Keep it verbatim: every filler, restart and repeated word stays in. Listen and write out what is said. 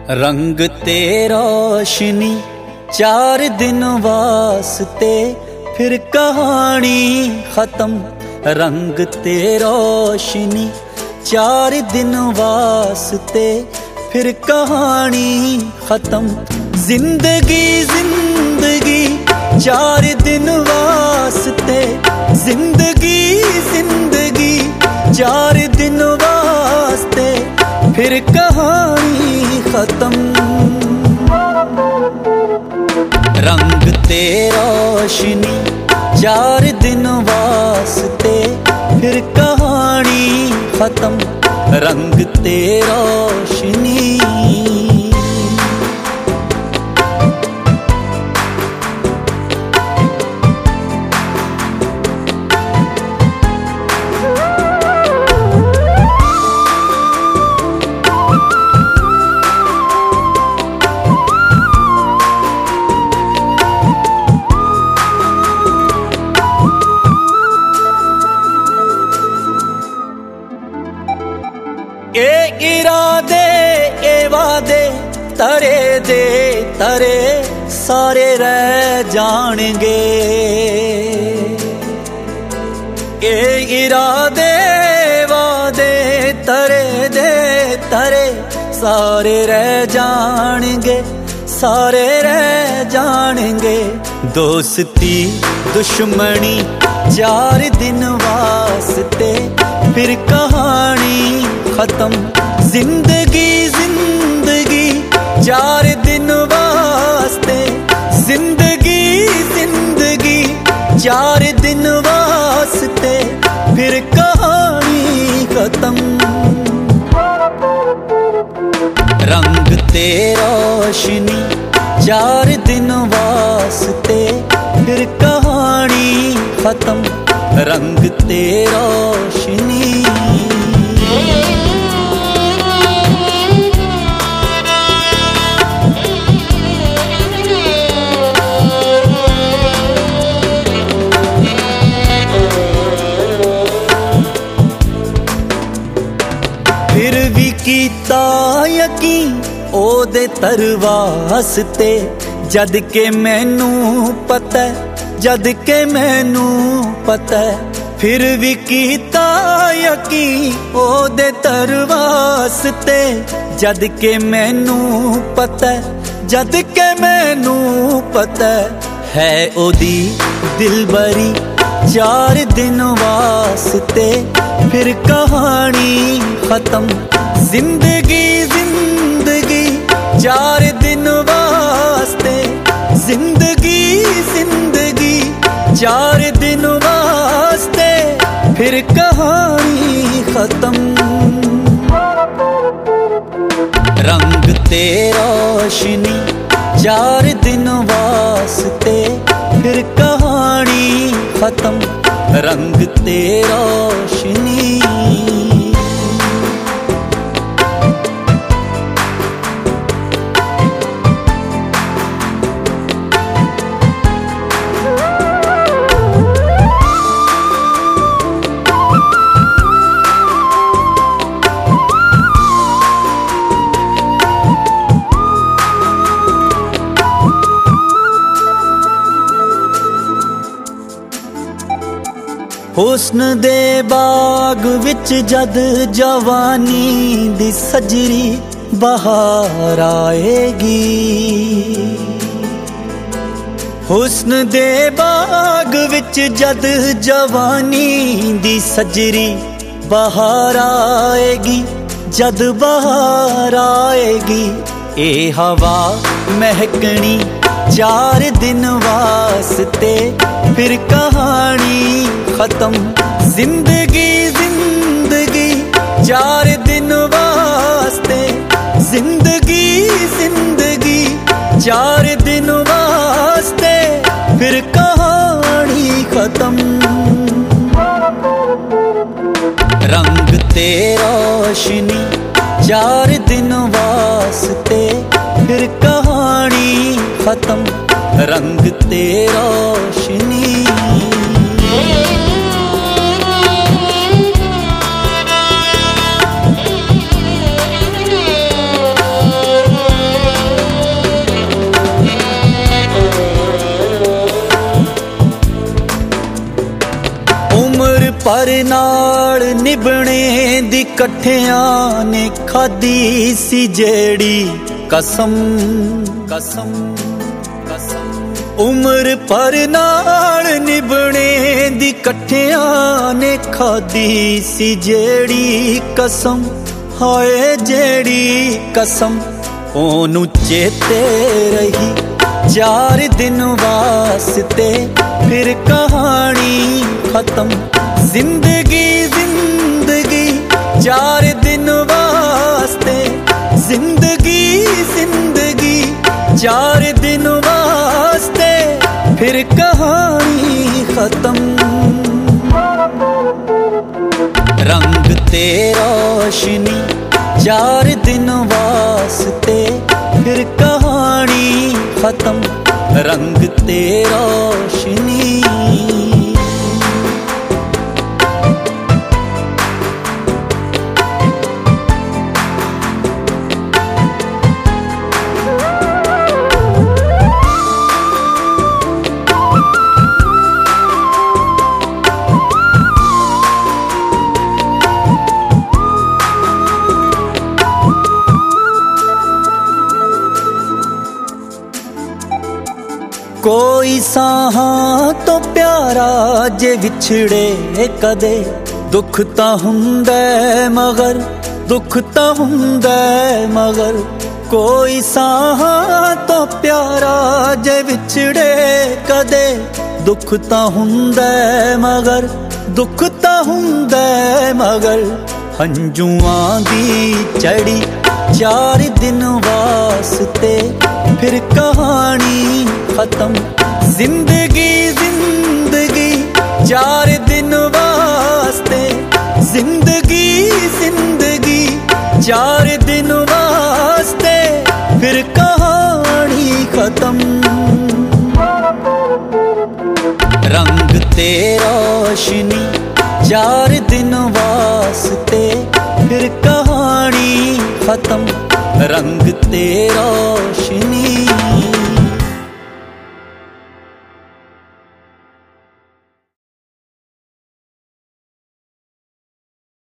रंग ते रोशनी चार दिन वास्ते फिर कहानी खत्म। रंग ते रोशनी चार दिन वास्ते फिर कहानी खत्म। जिंदगी जिंदगी चार दिन वास्ते, जिंदगी जिंदगी चार दिन वास्ते फिर कहानी खत्म। रंग ते रोशनी चार दिन वास्ते फिर कहानी खत्म। रंग ते रोशनी ए इरादे ए वादे तरे दे तरे सारे रह जाएंगे। ए इरादे वादे तरे दे तरे सारे रह जाएंगे, सारे रह जाएंगे। दोस्ती दुश्मनी चार दिन वास्ते फिर कहानी खत्म। जिंदगी जिंदगी चार दिन वास्ते, जिंदगी जिंदगी चार दिन वास्ते फिर कहानी खत्म। रंग ते रोशनी चार दिन वास्ते फिर कहानी खत्म। रंग ते रोशनी फिर भी कीता यकीन ओदे तरवास्ते, जद के मैनू पता जद के मैनू पता। फिर भी कीता यकीन ओदे तरवास्ते, जद के मैनू पता जद के मैनू पता। है ओदी दिलबरी चार दिन वास्ते फिर कहानी खत्म। जिंदगी जिंदगी चार दिन वास्ते, जिंदगी जिंदगी चार दिन वास्ते फिर कहानी खत्म। रंग ते रोशनी चार दिन वास्ते फिर कहानी खत्म। रंग ते रोशनी हुस्न दे बाग विच जद जवानी दी सजरी बहार आएगी। हुस्न दे बाग विच जद जवानी दी सजरी बहार आएगी, जद बहार आएगी। ए हवा महकनी चार दिन वास्ते फिर कहानी खत्म। जिंदगी जिंदगी चार दिन वास्ते, जिंदगी जिंदगी चार दिन वास्ते फिर कहानी खत्म। रंग ते रोशनी चार दिन वास्ते फिर कहानी खत्म। रंग ते रोशनी पर नाल निभने दी कट्ठियां ने खादी सी जेड़ी कसम कसम कसम। उम्र पर नाल निभने दी कट्ठियां ने खादी सी जेड़ी कसम। हाय जेड़ी कसम ओनू चेते रही चार दिन वास्ते फिर कहानी खत्म। जिंदगी जिंदगी चार दिन वास्ते, जिंदगी जिंदगी चार दिन वास्ते फिर कहानी खत्म। रंग ते रोशनी चार दिन वास्ते फिर कहानी खत्म। रंग ते रोशनी कोई साहां तो प्यारा जे विछड़े कदे दुख तां हुंदा मगर, दुख तां हुंदा मगर। कोई साहां तो प्यारा जे विछड़े कदे दुख तां हुंदा मगर, दुख तां हुंदा मगर। हंजुआं दी चढ़ी चार दिन वास्ते फिर कहानी खत्म। जिंदगी जिंदगी चार दिन वास्ते, जिंदगी जिंदगी चार दिन वास्ते फिर कहानी खत्म। रंग ते रोशनी चार दिन वास्ते फिर कहानी खत्म। रंग ते रोशनी